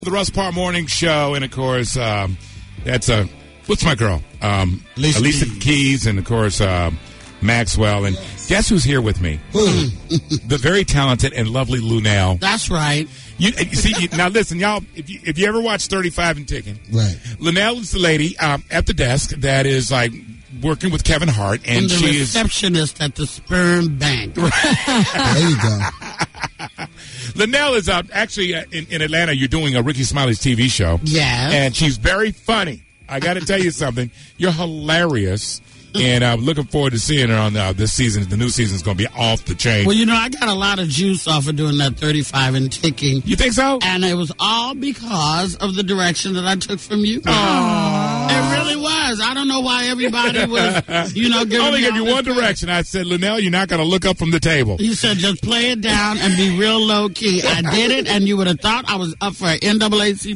The Russ Parr Morning Show, and of course, that's what's my girl? Alicia Keys, and of course, Maxwell. And guess who's here with me? The very talented and lovely Luenell. That's right. You see, now listen, y'all, if you ever watch 35 and Ticking, right? Luenell is the lady at the desk that is like working with Kevin Hart, and the she receptionist at the sperm bank. There you go. Luenell is actually in Atlanta. You're doing a Ricky Smiley's TV show. Yeah. And she's very funny. I got to tell you something. You're hilarious. And I'm looking forward to seeing her on this season. The new season is going to be off the chain. Well, I got a lot of juice off of doing that 35 and Ticking. You think so? And it was all because of the direction that I took from you. Aww. It really was. I don't know why everybody was, giving I only me gave you one direction. I said, Luenell, you're not going to look up from the table. You said just play it down and be real low key. I did it, and you would have thought I was up for an NAACP.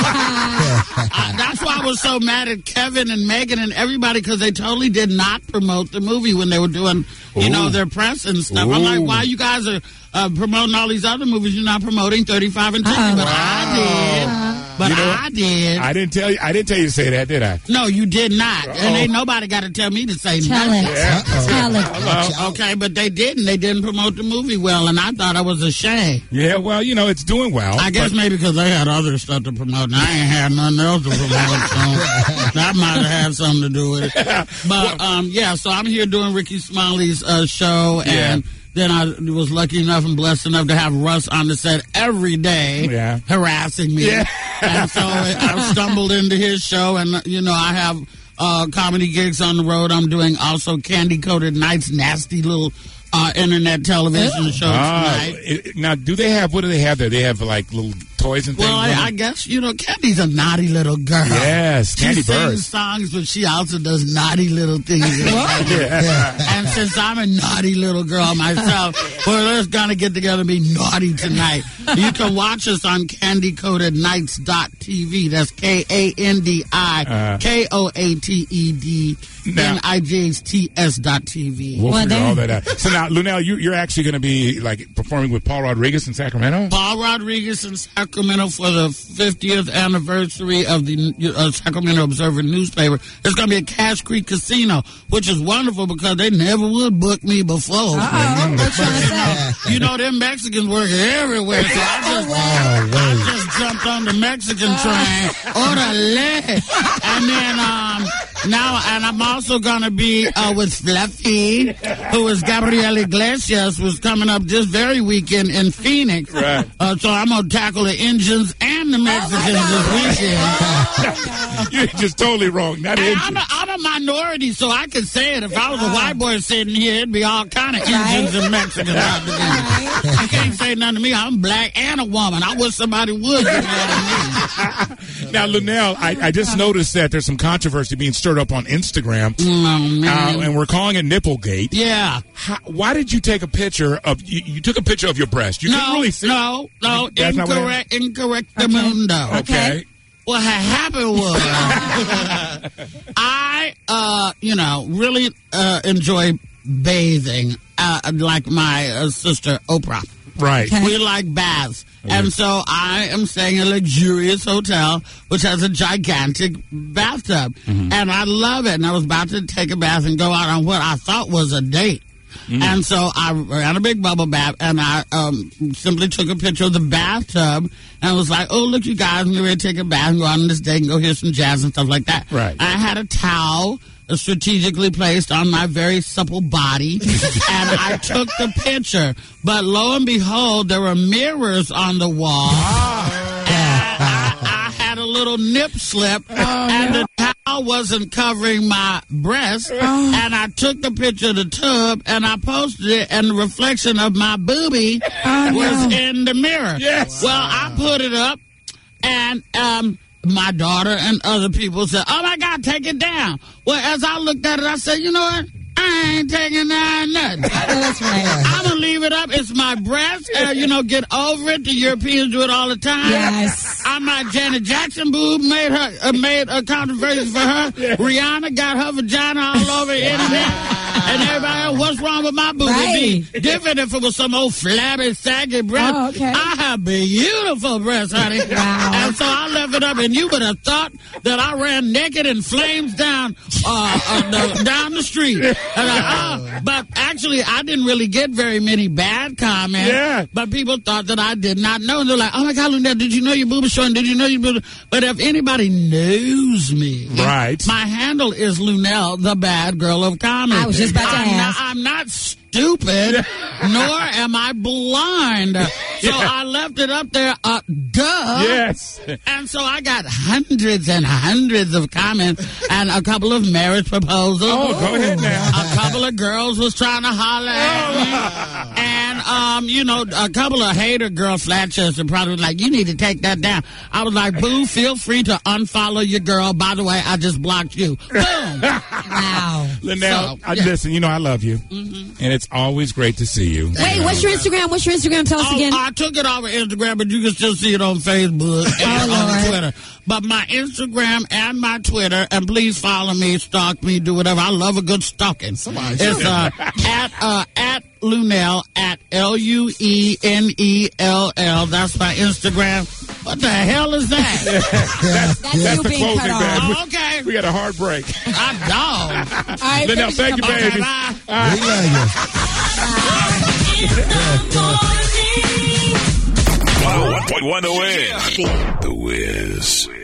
That's why I was so mad at Kevin and Megan and everybody, because they totally did not promote the movie when they were doing, their press and stuff. I'm like, why you guys are promoting all these other movies? You're not promoting 35 and Ticking, but I did. I did. I didn't tell you to say that, did I? No, you did not. And ain't nobody got to tell me to say nothing. Tell it. Okay, but they didn't. They didn't promote the movie well, and I thought it was a shame. Yeah, well, it's doing well. I guess maybe because they had other stuff to promote, and I ain't had nothing else to promote, so that might have had something to do with it. But, so I'm here doing Ricky Smiley's show, and then I was lucky enough and blessed enough to have Russ on the set every day harassing me. Yeah. And so I stumbled into his show, and, I have comedy gigs on the road. I'm doing also Candy Coated Nights, nasty little internet television show tonight. Now, what do they have there? They have, like, little toys and things? Well, I guess, Candy's a naughty little girl. Yes, Candy She sings songs, but she also does naughty little things. And since I'm a naughty little girl myself, we're just going to get together and be naughty tonight. You can watch us on CandyCoatedNights.tv. That's KandyCoatedNijts.tv. We'll figure all that out. So now, Luenell, you're actually going to be like performing with Paul Rodriguez in Sacramento? Paul Rodriguez in Sacramento for the 50th anniversary of the Sacramento Observer newspaper. It's going to be at Cash Creek Casino, which is wonderful because they never would book me before. Them Mexicans work everywhere, so I just jumped on the Mexican train. Orale! And then and I'm also going to be with Fluffy, who is Gabriel Iglesias, was coming up this very weekend in Phoenix. Right. So I'm going to tackle the Indians and the Mexicans this weekend. You're just totally wrong. I'm a minority, so I could say it. If I was a white boy sitting here, it'd be all kind of Indians and Mexicans out together. You can't say nothing to me. I'm black and a woman. I wish somebody would get mad at me. Now, Luenell, I just noticed that there's some controversy being stirred up on Instagram, and we're calling it Nipplegate. Yeah. Why did you take a picture of you took a picture of your breast? You couldn't really see. No, incorrect the mundo. Okay. What had happened was I, really enjoy bathing, like my sister Oprah. Right. Okay. We like baths. And so I am staying in a luxurious hotel, which has a gigantic bathtub. Mm-hmm. And I love it. And I was about to take a bath and go out on what I thought was a date. Mm-hmm. And so I ran a big bubble bath, and I simply took a picture of the bathtub, and I was like, oh, look, you guys, I'm ready to take a bath and go out on this date and go hear some jazz and stuff like that. Right. I had a towel strategically placed on my very supple body, and I took the picture. But lo and behold, there were mirrors on the wall, and I had a little nip slip, and the towel wasn't covering my breast, and I took the picture of the tub, and I posted it, and the reflection of my boobie was in the mirror. Yes. Well, I put it up, and my daughter and other people said, oh, my God, take it down. Well, as I looked at it, I said, you know what? I ain't taking down nothing. That's right. I'm going to leave it up. It's my breast. Get over it. The Europeans do it all the time. Yes. My Janet Jackson boob made a controversy for her. Yeah. Rihanna got her vagina all over the internet. And everybody else, what's wrong with my booty? Right. It'd be different if it was some old flabby, saggy breast. Oh, okay. I have beautiful breasts, honey. Wow. And so I left it up, and you would have thought that I ran naked in flames down the street. But actually, I didn't really get very many bad comments. Yeah. But people thought that I did not know. And they're like, oh, my God, Lunell, did you know your boob is showing? Did you know your boob? But if anybody knows me, Right. my handle is Lunell, the bad girl of comedy. I was just about to ask. I'm not stupid, nor am I blind. So I left it up there, duh. Yes. And so I got hundreds and hundreds of comments and a couple of marriage proposals. Oh, go ahead now. A couple of girls was trying to holler at me. And, a couple of hater girl flatchers and probably was like, you need to take that down. I was like, boo, feel free to unfollow your girl. By the way, I just blocked you. Boom. Wow. Linnell, So, yeah. listen, I love you. And it's always great to see you. Wait, what's your Instagram? What's your Instagram? Tell us again. I took it off of Instagram, but you can still see it on Facebook and on Lord. Twitter. But my Instagram and my Twitter, and please follow me, stalk me, do whatever. I love a good stalking. It's at Lunell, at LUENELL. That's my Instagram. What the hell is that? That's you the being cut closing off. bag. Oh, okay. We got a hard break. I'm dog. All right, Linnell, thank you, Okay, baby. bye. We love you. 101.1 The Wiz. The Wiz.